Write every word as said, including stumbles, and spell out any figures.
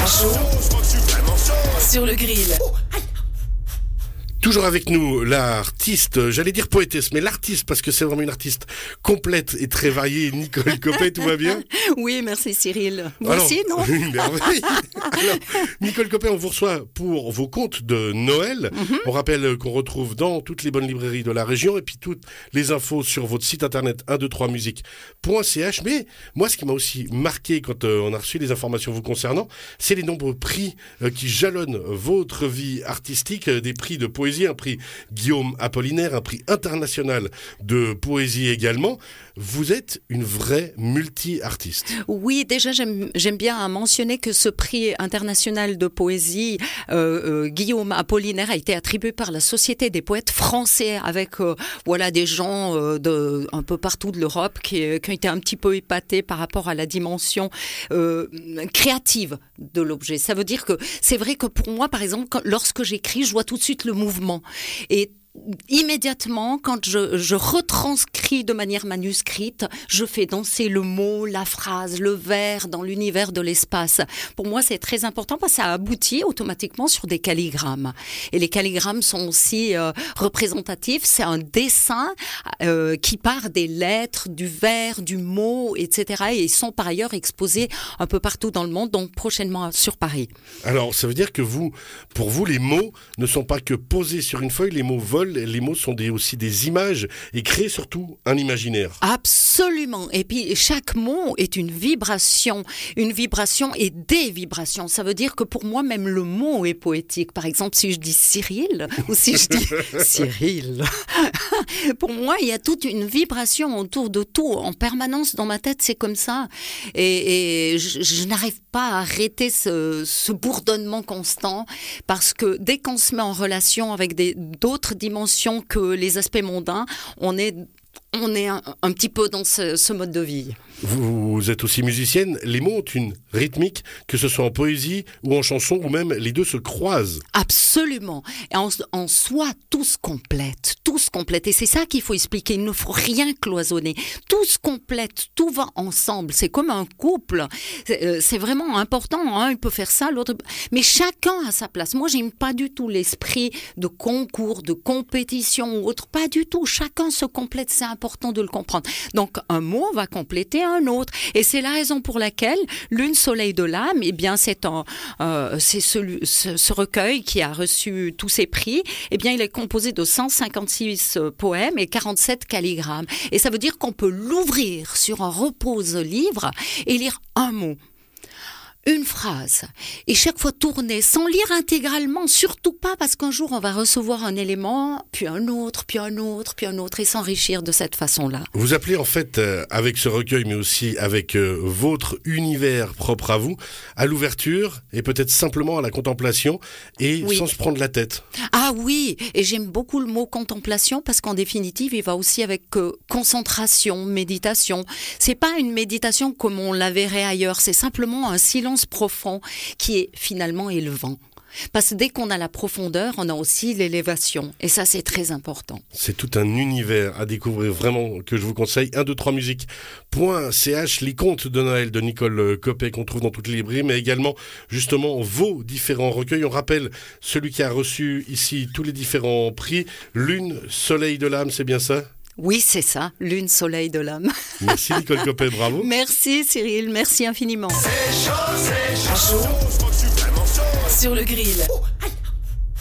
À chaud, sur le grill. Toujours avec nous, l'artiste, j'allais dire poétesse, mais l'artiste, parce que c'est vraiment une artiste complète et très variée, Nicole Coppet, tout va bien? Oui, merci Cyril. Vous Alors, aussi, non? Une merveille. Alors, Nicole Coppet, on vous reçoit pour vos contes de Noël. Mm-hmm. On rappelle qu'on retrouve dans toutes les bonnes librairies de la région et puis toutes les infos sur votre site internet un deux trois musique point c h. Mais moi, ce qui m'a aussi marqué quand euh, on a reçu les informations vous concernant, c'est les nombreux prix euh, qui jalonnent votre vie artistique, euh, des prix de poésie, un prix Guillaume Apollinaire, un prix international de poésie également. Vous êtes une vraie multi-artiste. Oui, déjà, j'aime, j'aime bien mentionner que ce prix international de poésie, euh, euh, Guillaume Apollinaire, a été attribué par la Société des poètes français avec euh, voilà, des gens euh, de, un peu partout de l'Europe qui, qui ont été un petit peu épatés par rapport à la dimension euh, créative de l'objet. Ça veut dire que c'est vrai que pour moi, par exemple, quand, lorsque j'écris, je vois tout de suite le mouvement. Et immédiatement, quand je, je retranscris de manière manuscrite, je fais danser le mot, la phrase, le vers dans l'univers de l'espace. Pour moi, c'est très important parce que ça aboutit automatiquement sur des calligrammes. Et les calligrammes sont aussi euh, représentatifs. C'est un dessin euh, qui part des lettres, du vers, du mot, et cetera. Et ils sont par ailleurs exposés un peu partout dans le monde, donc prochainement sur Paris. Alors, ça veut dire que vous, pour vous, les mots ne sont pas que posés sur une feuille, les mots volent. Les mots sont des, aussi des images et créent surtout un imaginaire. Absolument. Et puis chaque mot est une vibration, une vibration et des vibrations. Ça veut dire que pour moi même le mot est poétique. Par exemple, si je dis Cyril ou si je dis Cyril, pour moi il y a toute une vibration autour de tout en permanence dans ma tête. C'est comme ça. Et, et je, je n'arrive pas à arrêter ce, ce bourdonnement constant parce que dès qu'on se met en relation avec des, d'autres dimensions que les aspects mondains, on est, on est un, un petit peu dans ce, ce mode de vie. Vous, vous êtes aussi musicienne. Les mots ont une rythmique, que ce soit en poésie ou en chanson, ou même les deux se croisent. Absolument. Et en, en soi, tout se complète. Tout se complète. Et c'est ça qu'il faut expliquer. Il ne faut rien cloisonner. Tout se complète. Tout va ensemble. C'est comme un couple. C'est, euh, c'est vraiment important. Un, il peut faire ça, l'autre. Mais chacun a sa place. Moi, j'aime pas du tout l'esprit de concours, de compétition ou autre. Pas du tout. Chacun se complète. C'est important de le comprendre. Donc, un mot va compléter un autre. Et c'est la raison pour laquelle Lune, Soleil de l'âme, eh bien, c'est, un, euh, c'est celui, ce, ce recueil qui a reçu tous ces prix. Eh bien, il est composé de cent cinquante-six poèmes et quarante-sept calligrammes. Et ça veut dire qu'on peut l'ouvrir sur un repose-livre et lire un mot. Une phrase, et chaque fois tourner, sans lire intégralement, surtout pas parce qu'un jour on va recevoir un élément, puis un autre, puis un autre, puis un autre, et s'enrichir de cette façon-là. Vous appelez en fait, euh, avec ce recueil, mais aussi avec euh, votre univers propre à vous, à l'ouverture, et peut-être simplement à la contemplation, et oui. Sans se prendre la tête. Ah oui, et j'aime beaucoup le mot contemplation, parce qu'en définitive, il va aussi avec euh, concentration, méditation. C'est pas une méditation comme on la verrait ailleurs, c'est simplement un silence profond qui est finalement élevant. Parce que dès qu'on a la profondeur, on a aussi l'élévation. Et ça, c'est très important. C'est tout un univers à découvrir vraiment que je vous conseille. un deux trois musique point c h, les contes de Noël de Nicole Coppet qu'on trouve dans toutes les librairies, mais également justement vos différents recueils. On rappelle celui qui a reçu ici tous les différents prix. Lune, Soleil de l'âme, c'est bien ça ? Oui, c'est ça, Lune, Soleil de l'âme. Merci Nicole Coppet, bravo. Merci Cyril, merci infiniment. C'est chaud, c'est chaud. À chaud. Sur le grill.